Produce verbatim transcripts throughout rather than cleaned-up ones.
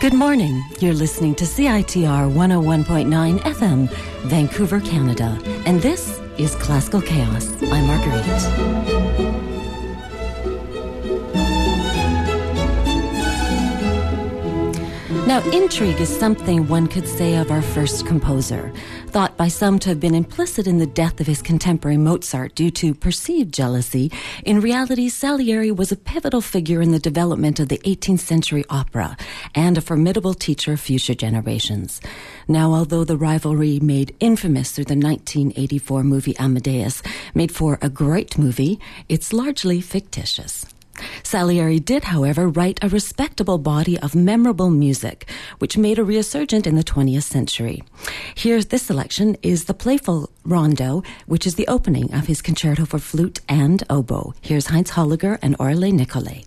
Good morning. You're listening to C I T R one oh one point nine F M, Vancouver, Canada. And this is Classical Chaos. I'm Marguerite. Now, intrigue is something one could say of our first composer, thought by some to have been implicit in the death of his contemporary Mozart due to perceived jealousy. In reality, Salieri was a pivotal figure in the development of the eighteenth century opera and a formidable teacher of future generations. Now, although the rivalry made infamous through the nineteen eighty-four movie Amadeus made for a great movie, it's largely fictitious. Salieri did, however, write a respectable body of memorable music, which made a resurgence in the twentieth century. Here's this selection is the playful rondo, which is the opening of his concerto for flute and oboe. Here's Heinz Holliger and Orle Nicolai.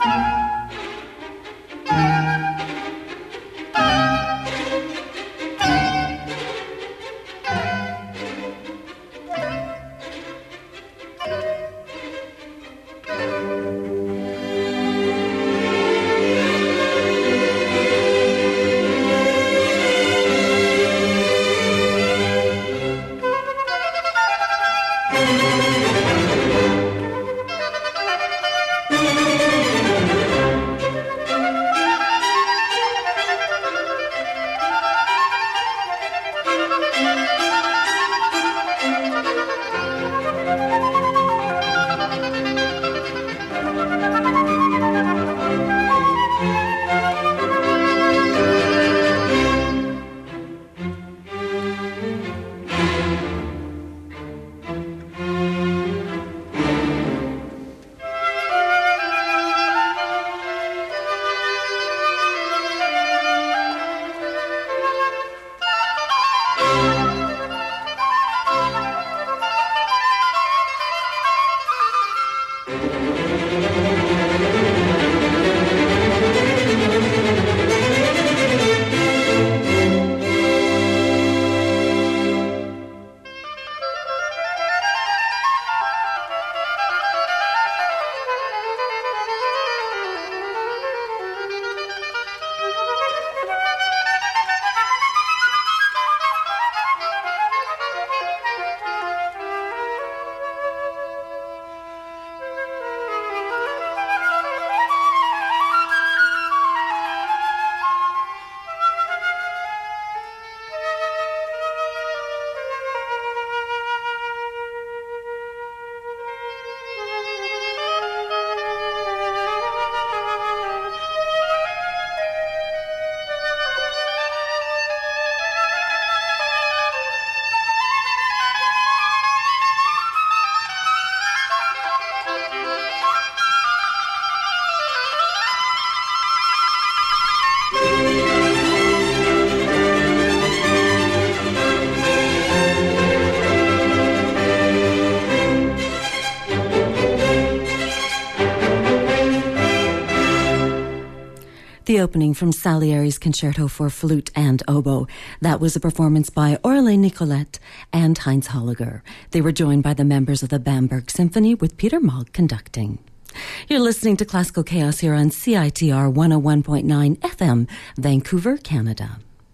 The opening from Salieri's Concerto for Flute and Oboe. That was a performance by Orle Nicolette and Heinz Holliger. They were joined by the members of the Bamberg Symphony with Peter Mogg conducting. You're listening to Classical Chaos here on C I T R one oh one point nine F M, Vancouver, Canada.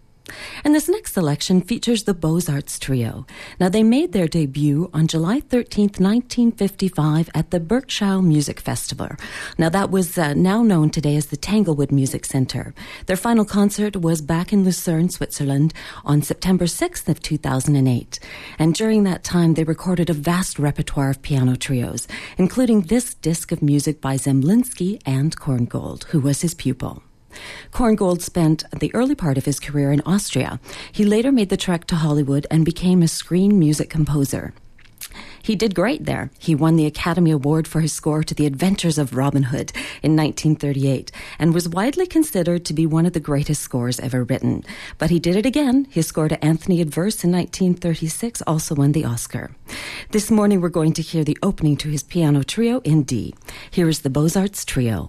And this next selection features the Beaux-Arts Trio. Now, they made their debut on July thirteenth, nineteen fifty-five at the Berkshire Music Festival. Now, that was uh, now known today as the Tanglewood Music Center. Their final concert was back in Lucerne, Switzerland on September sixth of two thousand eight. And during that time, they recorded a vast repertoire of piano trios, including this disc of music by Zemlinsky and Korngold, who was his pupil. Korngold spent the early part of his career in Austria. He later made the trek to Hollywood and became a screen music composer. He did great there. He won the Academy Award for his score to The Adventures of Robin Hood in nineteen thirty-eight and was widely considered to be one of the greatest scores ever written. But he did it again. His score to Anthony Adverse in nineteen thirty-six also won the Oscar. This morning we're going to hear the opening to his piano trio in D. Here is the Beaux-Arts Trio.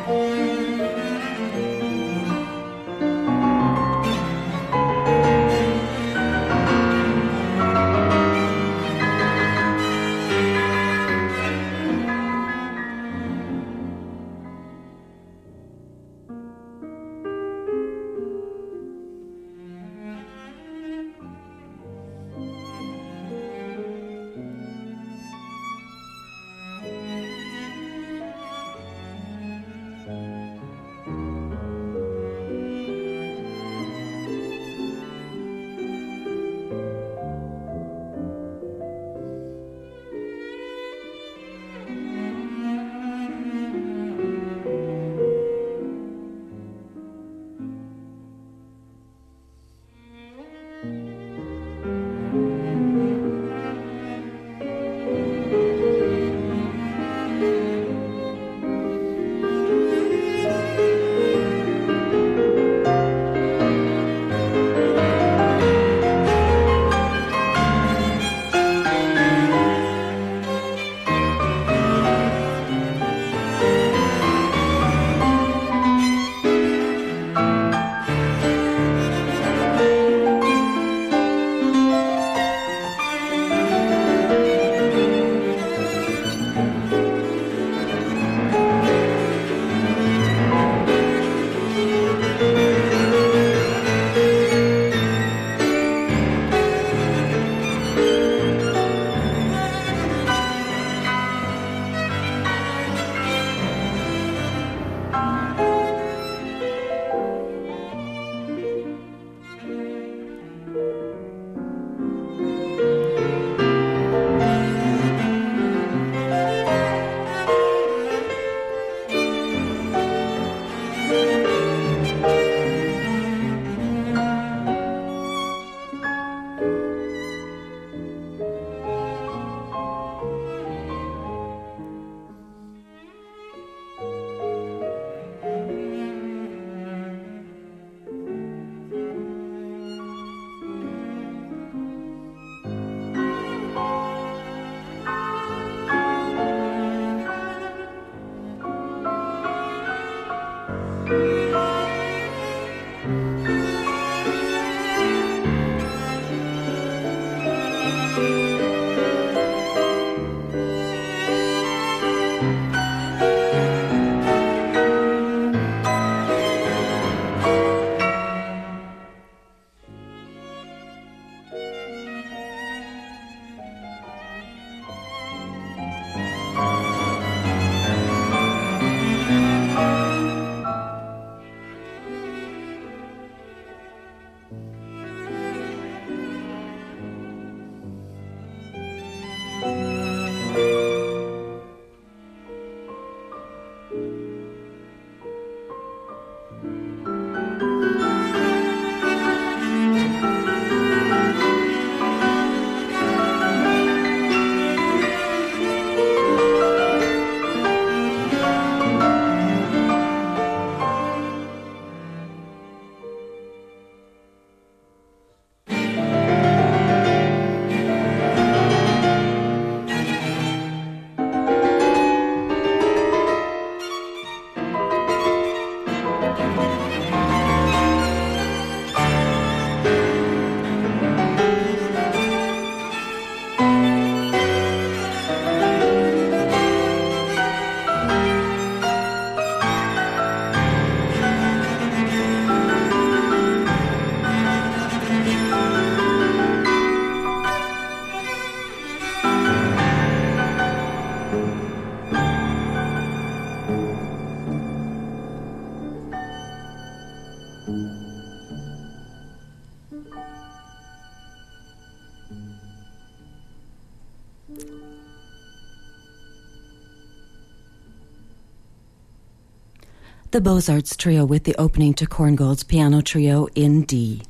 The Beaux-Arts Trio with the opening to Korngold's Piano Trio in D.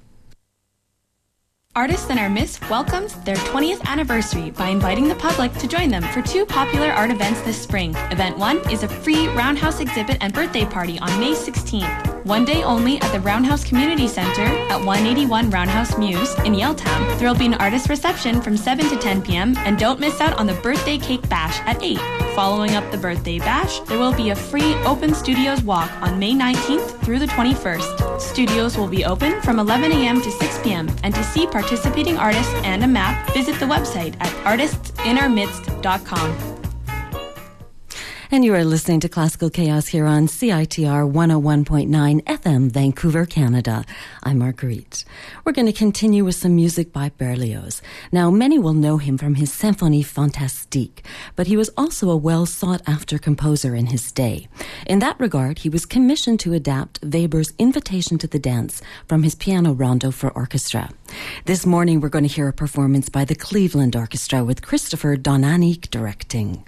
Artists and Our Miss welcomes their twentieth anniversary by inviting the public to join them for two popular art events this spring. Event one is a free Roundhouse exhibit and birthday party on May sixteenth. One day only at the Roundhouse Community Center at one eighty-one Roundhouse Mews in Yaletown. There will be an artist reception from seven to ten p.m. and don't miss out on the birthday cake bash at eight. Following up the birthday bash, there will be a free open studios walk on May nineteenth through the twenty-first. Studios will be open from eleven a.m. to six p.m. and to see participating artists and a map, visit the website at artists in our midst dot com. And you are listening to Classical Chaos here on C I T R one oh one point nine F M, Vancouver, Canada. I'm Marguerite. We're going to continue with some music by Berlioz. Now, many will know him from his Symphonie Fantastique, but he was also a well-sought-after composer in his day. In that regard, he was commissioned to adapt Weber's Invitation to the Dance from his piano rondo for orchestra. This morning, we're going to hear a performance by the Cleveland Orchestra with Christopher Donanique directing.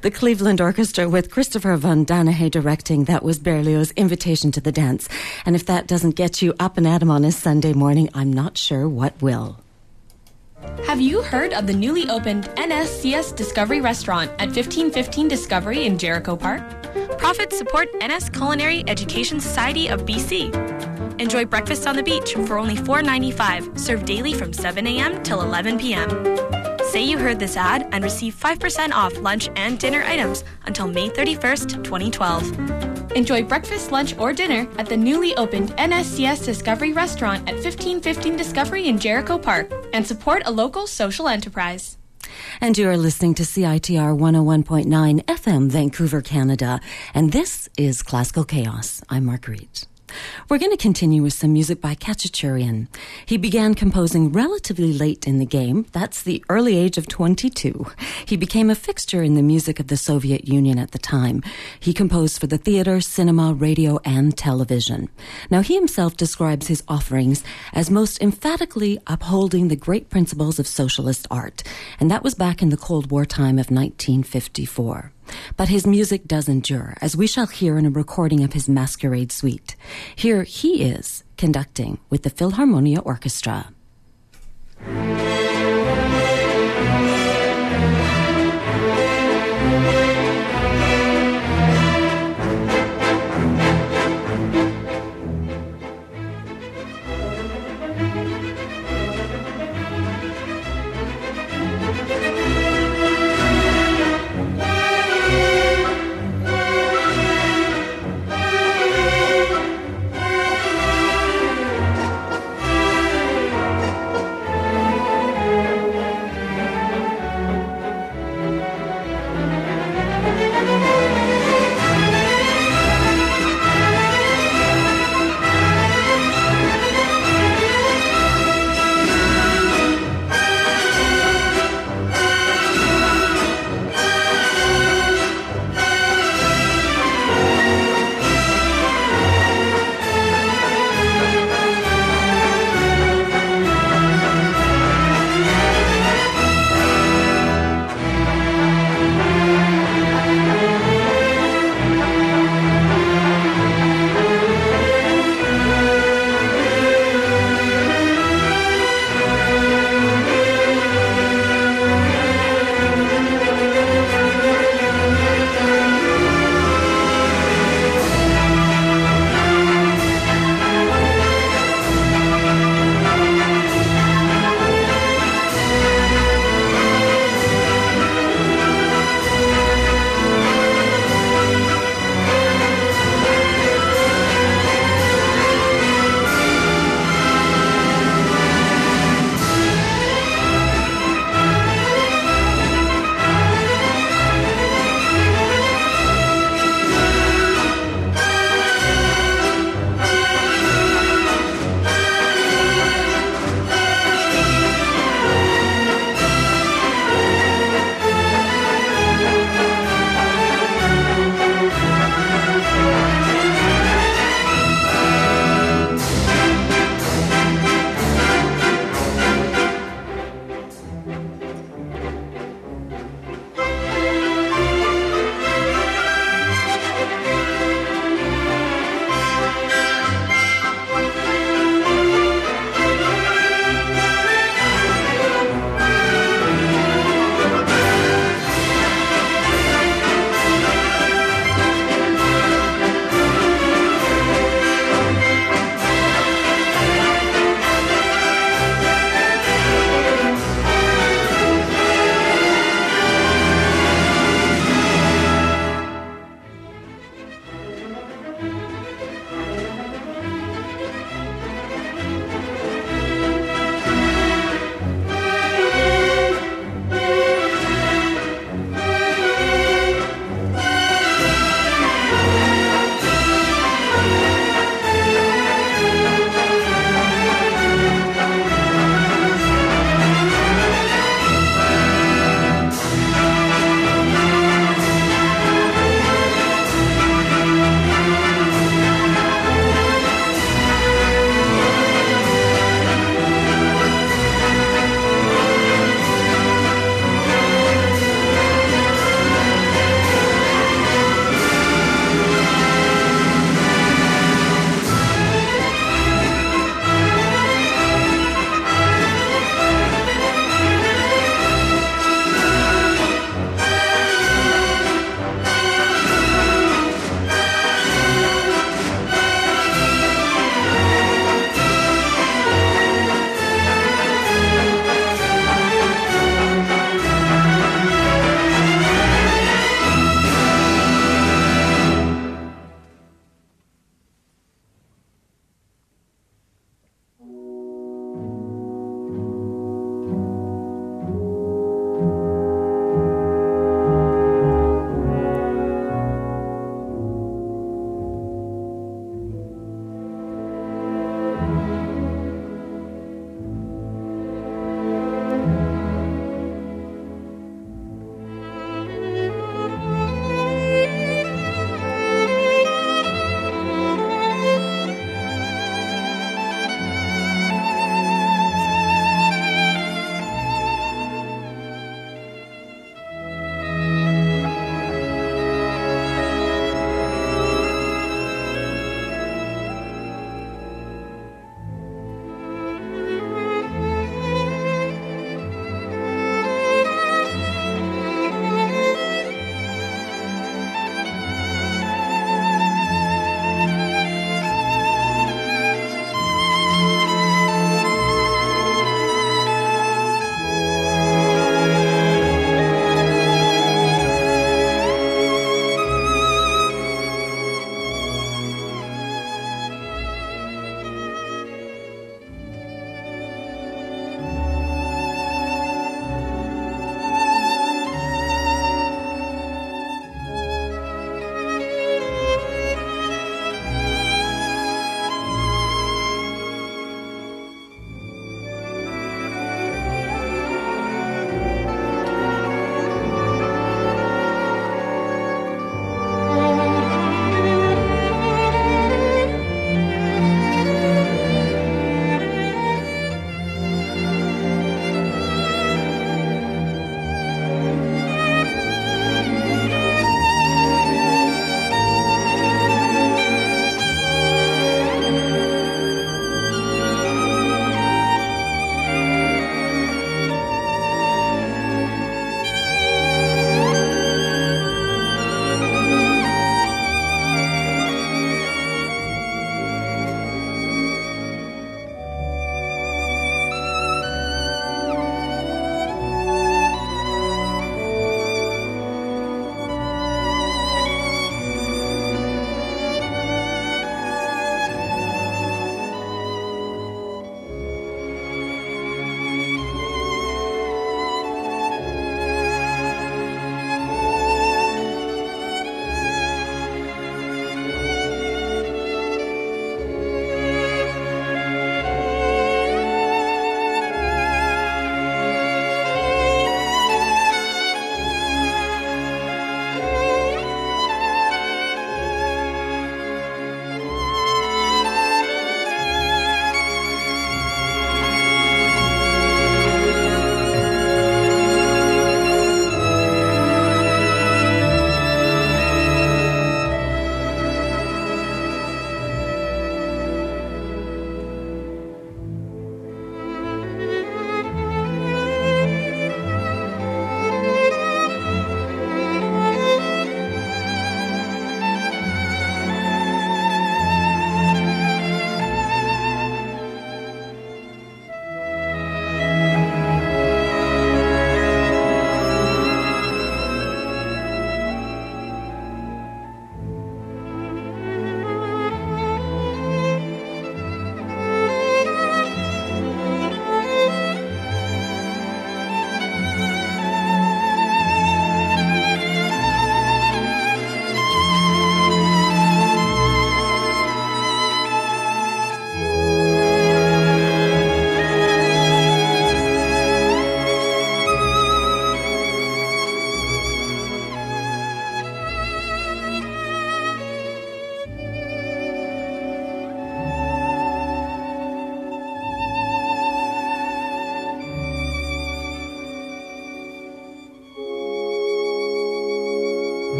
The Cleveland Orchestra with Christopher Von Danahe directing. That was Berlioz' Invitation to the Dance. And if that doesn't get you up and at 'em on a Sunday morning, I'm not sure what will. Have you heard of the newly opened N S C S Discovery Restaurant at fifteen fifteen Discovery in Jericho Park? Profits support N S Culinary Education Society of B C. Enjoy breakfast on the beach for only four dollars and ninety-five cents, served daily from seven a.m. till eleven p.m. Say you heard this ad and receive five percent off lunch and dinner items until May thirty-first, twenty twelve. Enjoy breakfast, lunch, or dinner at the newly opened N S C S Discovery Restaurant at fifteen fifteen Discovery in Jericho Park and support a local social enterprise. And you are listening to C I T R one oh one point nine F M, Vancouver, Canada. And this is Classical Chaos. I'm Marguerite. We're going to continue with some music by Khachaturian. He began composing relatively late in the game. That's the early age of twenty-two. He became a fixture in the music of the Soviet Union at the time. He composed for the theater, cinema, radio, and television. Now, he himself describes his offerings as most emphatically upholding the great principles of socialist art. And that was back in the Cold War time of nineteen fifty-four. But his music does endure, as we shall hear in a recording of his Masquerade Suite. Here he is, conducting with the Philharmonia Orchestra.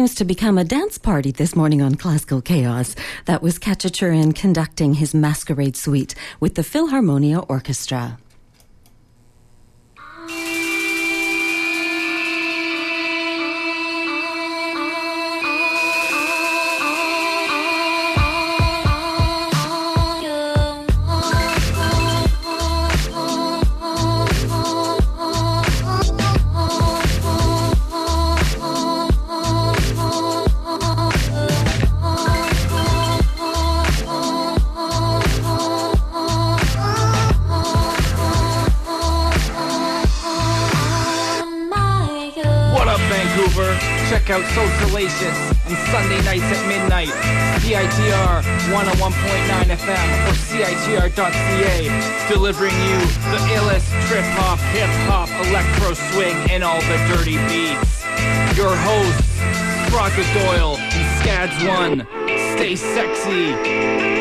seems to become a dance party this morning on Classical Chaos. That was Khachaturian conducting his Masquerade Suite with the Philharmonia Orchestra. Check out So Salacious on Sunday nights at midnight. C I T R one oh one point nine F M or C I T R dot C A, delivering you the illest trip-hop, hip-hop, electro-swing, and all the dirty beats. Your hosts, Sprocket Doyle and Scads One. Stay sexy.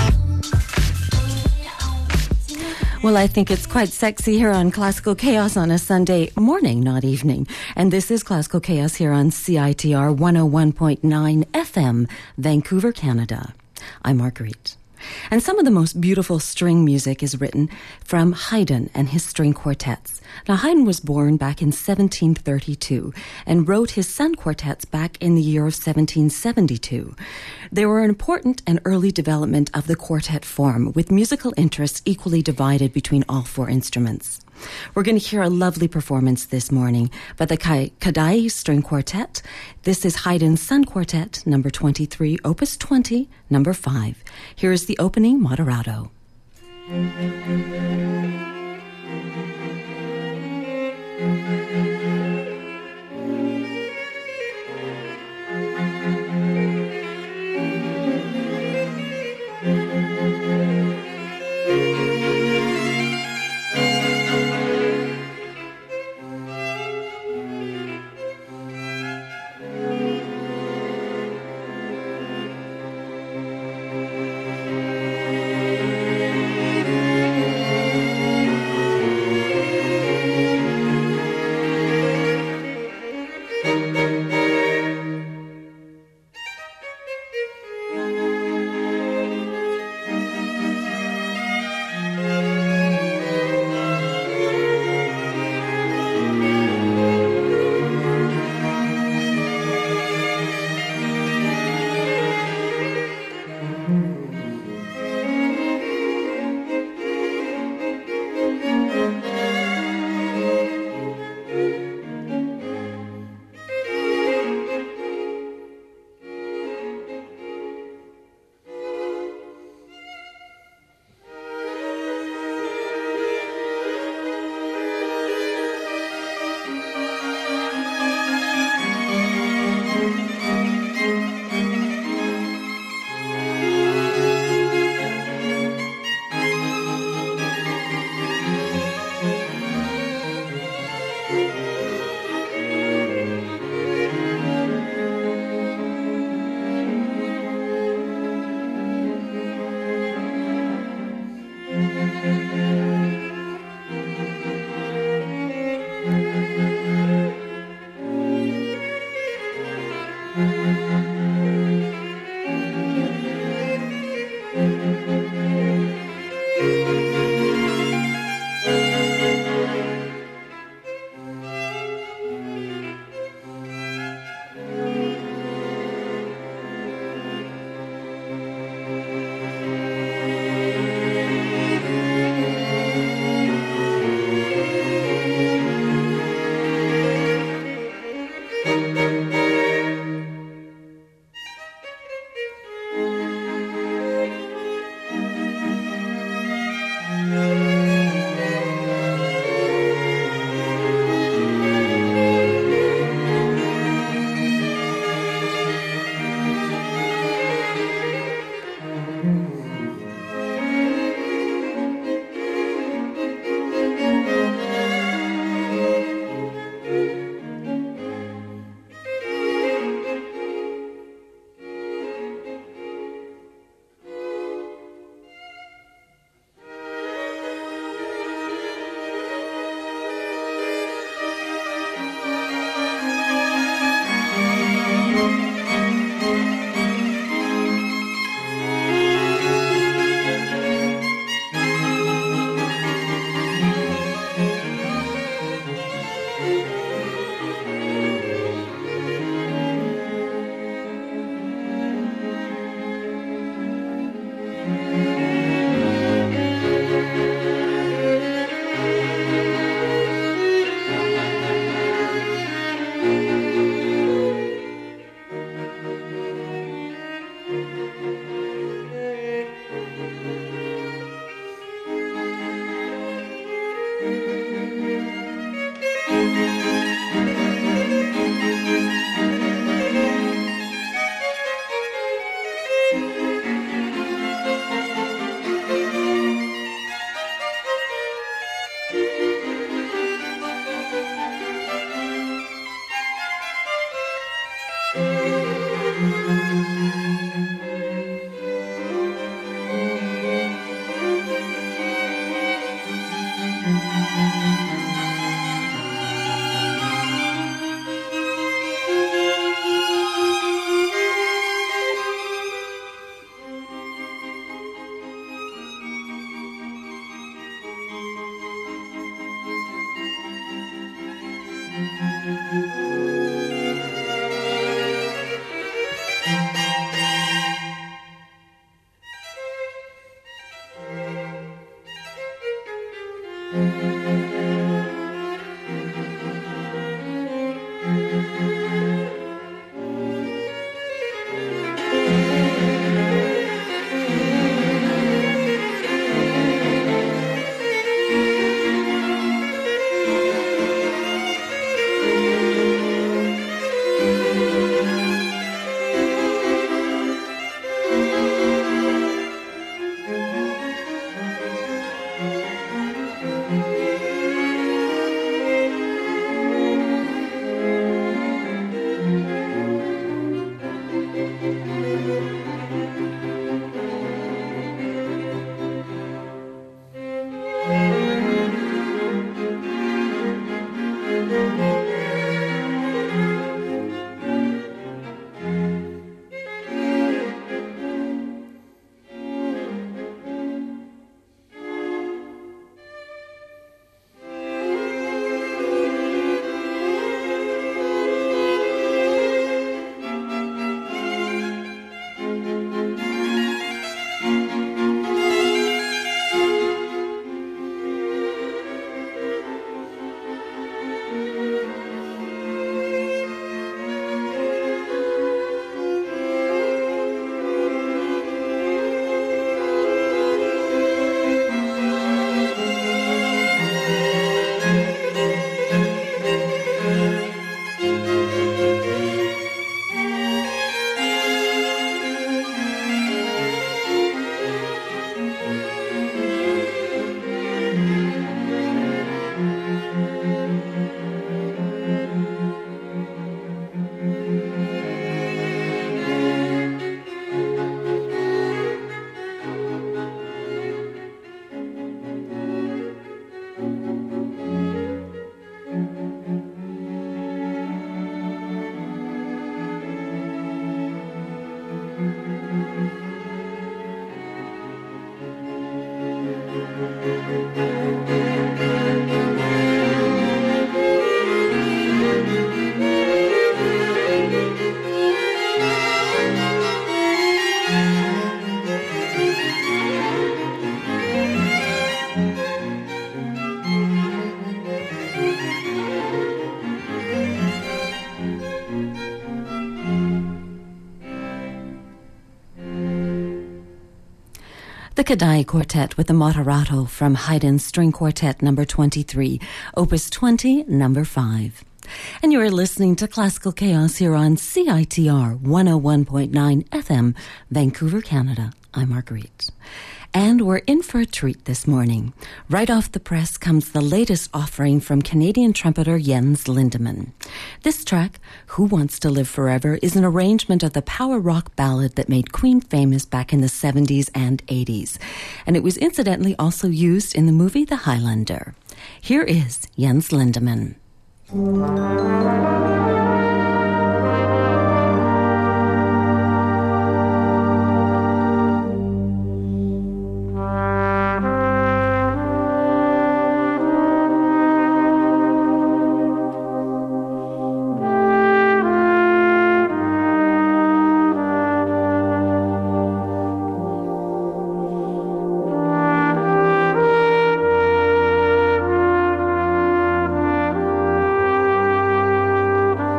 Well, I think it's quite sexy here on Classical Chaos on a Sunday morning, not evening. And this is Classical Chaos here on C I T R one oh one point nine F M, Vancouver, Canada. I'm Marguerite. And some of the most beautiful string music is written from Haydn and his string quartets. Now, Haydn was born back in seventeen thirty-two and wrote his Sun quartets back in the year of seventeen seventy-two. They were an important and early development of the quartet form, with musical interests equally divided between all four instruments. We're going to hear a lovely performance this morning by the Kodály String Quartet. This is Haydn's Sun Quartet, number twenty-three, opus twenty, number five. Here is the opening moderato. Thank you. The Kadai Quartet with the Moderato from Haydn's String Quartet number twenty-three, Opus twenty, number five. And you are listening to Classical Chaos here on C I T R one oh one point nine F M, Vancouver, Canada. I'm Marguerite. And we're in for a treat this morning. Right off the press comes the latest offering from Canadian trumpeter Jens Lindemann. This track, Who Wants to Live Forever, is an arrangement of the power rock ballad that made Queen famous back in the seventies and eighties. And it was incidentally also used in the movie The Highlander. Here is Jens Lindemann. Thank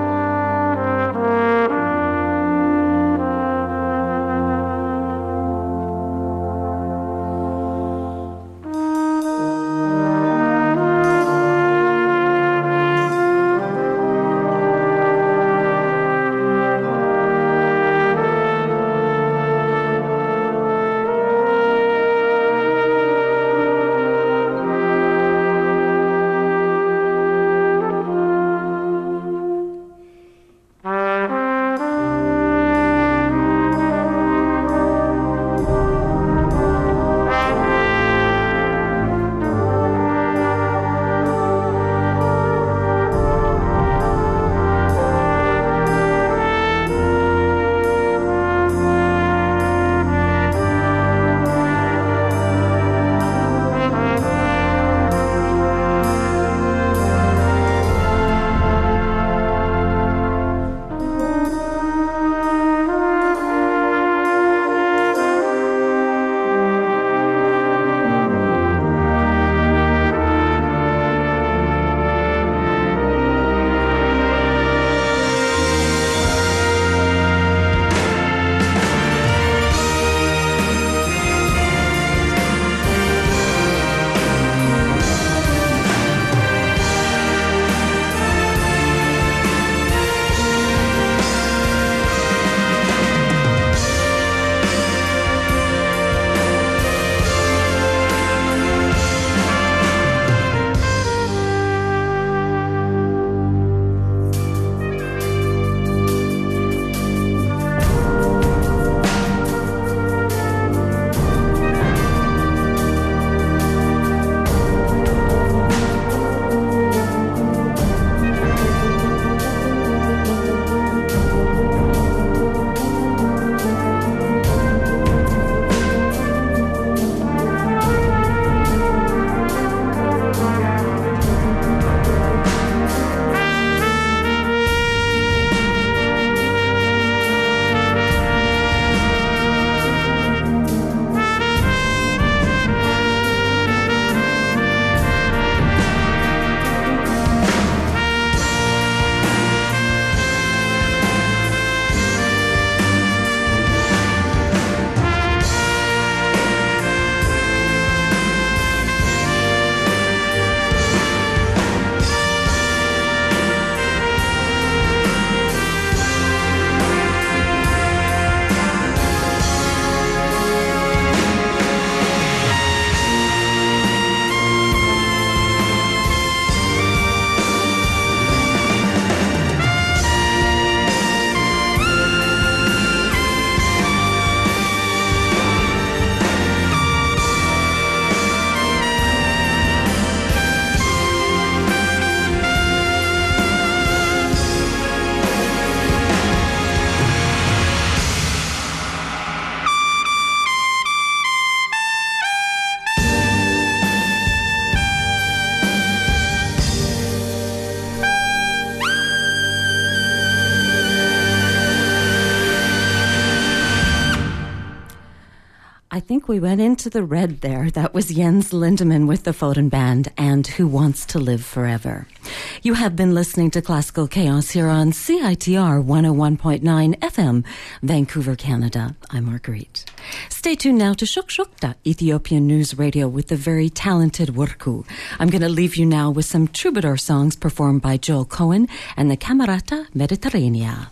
I think we went into the red there. That was Jens Lindemann with the Foden Band and Who Wants to Live Forever. You have been listening to Classical Chaos here on C I T R one oh one point nine F M, Vancouver, Canada. I'm Marguerite. Stay tuned now to Shukshukta, Ethiopian News Radio with the very talented Wurku. I'm going to leave you now with some troubadour songs performed by Joel Cohen and the Camerata Mediterranea.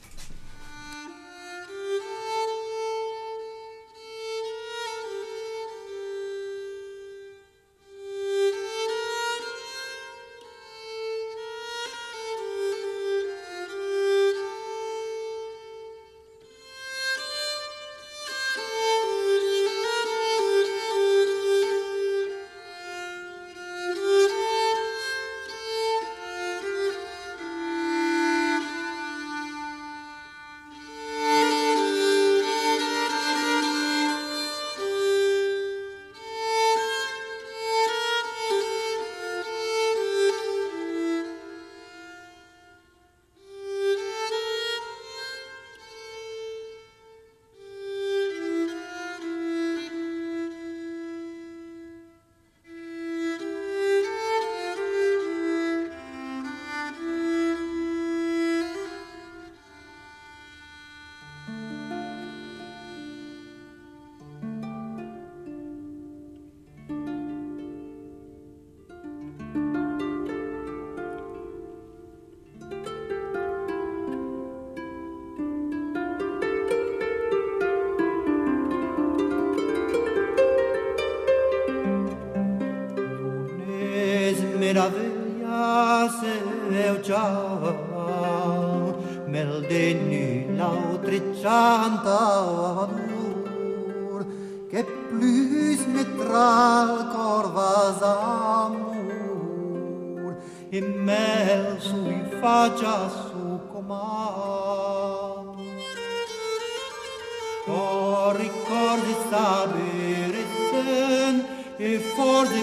meravillas eu già mel de l'autre chantadur que plus metral corvas amor e mel sui faccia su comando o ricordi sapere sen e forse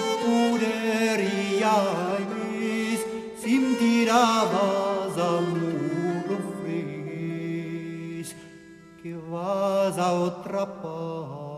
puderiais sentirás amor ofres que vas a outra paz.